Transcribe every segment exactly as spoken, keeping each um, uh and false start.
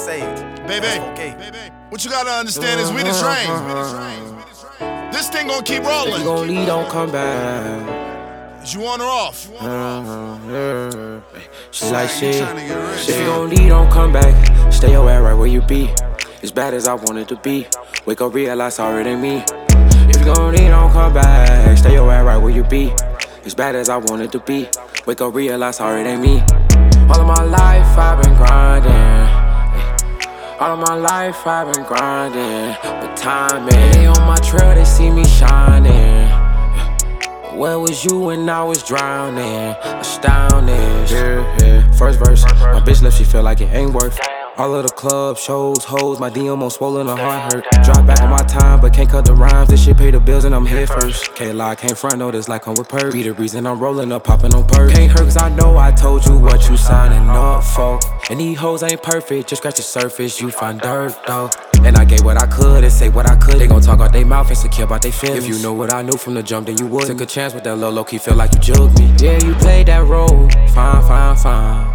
Sage. Baby, what you gotta understand is we the train. This thing gonna keep rolling. If you gon' lead, don't come back. Is you on or off? She's like, shit. If you gon' lead, don't come back. Stay your ass right where you be. As bad as I wanted to be. Wake up, realize sorry it ain't me. If you gon' lead, don't come back. Stay your ass right where you be. As bad as I wanted to be. Wake up, realize sorry it ain't me. All of my life I've been grinding. All of my life I've been grinding. But time ain't on my trail, they see me shining. Where was you when I was drowning? Astounded. Yeah, yeah. First verse, my bitch left, she feel like it ain't worth. All of the club shows, hoes, my D M on swollen, her heart hurt. Drop back on my time, but can't cut the rhymes. This shit pay the bills and I'm head first. Can't lie, can't front, no, this like I'm with perk. Be the reason I'm rolling up, popping on perk. Can't hurt cause I know I told you what you signing up for. And these hoes ain't perfect, just scratch the surface, you find dirt though. And I gave what I could and say what I could. They gon' talk out they mouth, insecure about they feelings. If you know what I knew from the jump, then you would. Took a chance with that low, low key, feel like you jugged me. Yeah, you played that role, fine, fine, fine.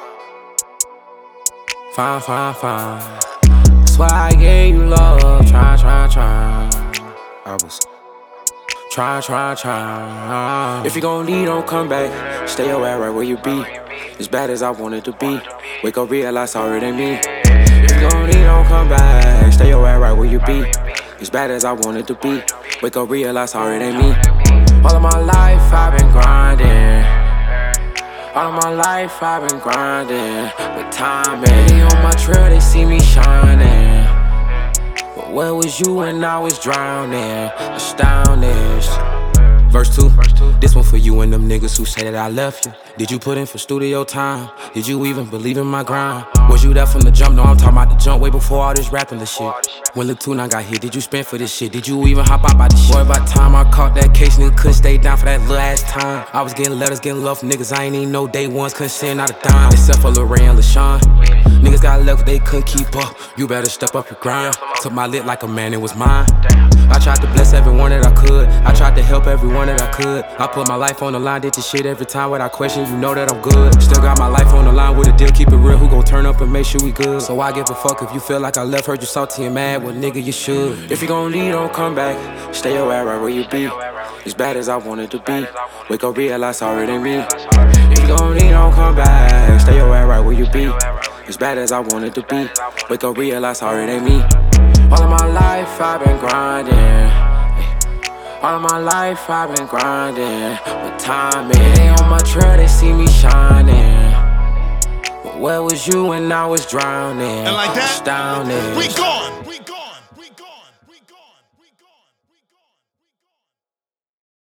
Fine, fine, fine. That's why I gave you love. Try, try, try. I was try, try, try. If you gon' leave, don't come back. Stay your ass right where you be. As bad as I wanted to be. Wake up, realize sorry it ain't me. If you gon' leave, don't come back. Stay your ass right where you be. As bad as I wanted to be. Wake up, realize sorry it ain't me. All of my life I've been grinding. All of my life I've been grinding, but time ain't on my trail, they see me shining. But where was you when I was drowning? Astounded. Verse two, this one for you and them niggas who say that I left you. Did you put in for studio time? Did you even believe in my grind? Was you there from the jump? No, I'm talking about the jump way before all this rapping the shit. When Lil Tune I got hit, did you spend for this shit? Did you even hop out by the shit? Boy, by the time I caught that case, nigga couldn't stay down for that little ass time. I was getting letters, getting love from niggas I ain't even know day ones, couldn't send out a dime. Except for Lil Ray and LaShawn. Niggas got left, they couldn't keep up. You better step up your grind. Took my lit like a man, it was mine. I tried to bless everyone that I could. I tried to help everyone that I could. I put my life on the line, did this shit every time without question. You know that I'm good. Still got my life on the line with a deal, keep it real. Who gon' turn up and make sure we good? So I give a fuck if you feel like I left, heard you salty and mad. Well, nigga, you should. If you gon' leave, don't come back. Stay your ass right where you be. As bad as I wanted to be. Wake up, realize sorry it ain't me. If you gon' leave, don't come back. Stay your ass right where you be. As bad as I wanted to be. Wake up, realize sorry it ain't me. All of my life I've been grinding. All of my life I've been grinding. But time ain't on my trail, they see me shining. But where was you when I was drowning? And like that, Astounded. we gone, we gone, we gone.